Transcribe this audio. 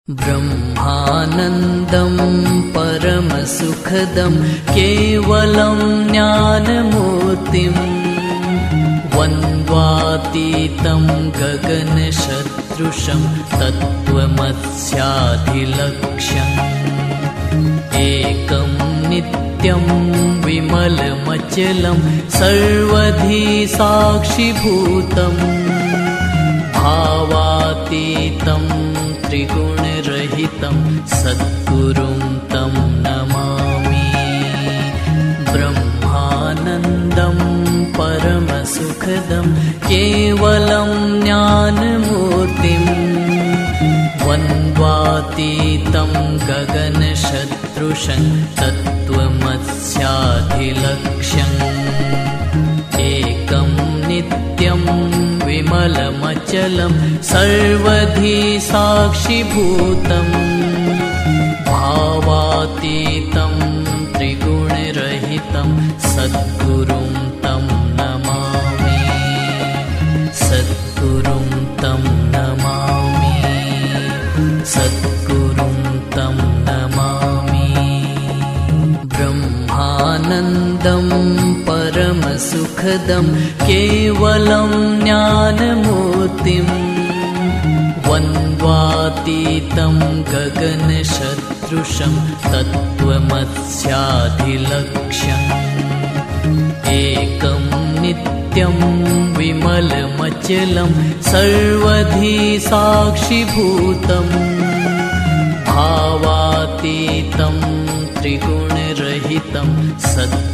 ब्रह्मानन्दं परमसुखदं केवलं ज्ञानमूर्तिं वन्द्वातीतं गगनसदृशं तत्त्वमस्याधिलक्ष्यम् एकं नित्यं विमलमचलं सर्वधी साक्षिभूतम् भावातीतं त्रिगुणरहितं सद्गुरुं तं नमामि। ब्रह्मानन्दं परमसुखदं केवलं ज्ञानमूर्तिं वन्द्वातीतं गगनसदृशं तत्त्वमस्याधिलक्ष्यम् एकं नित्यं विमलमचलं सर्वधी साक्षिभूतम् भावातीतं त्रिगुणरहितं सद्गुरुं तं नमामि। सद्गुरुं तं नमामि। सद्गुरुं तं नमामि। ब्रह्मानन्दं परमसुखदं केवलं ज्ञानमूर्तिं वन्द्वातीतं गगनसदृशं तत्त्वमस्याधिलक्ष्यम् एकं नित्यं विमलमचलं सर्वधी साक्षिभूतम् भावातीतं त्रिगुणरहितं सत्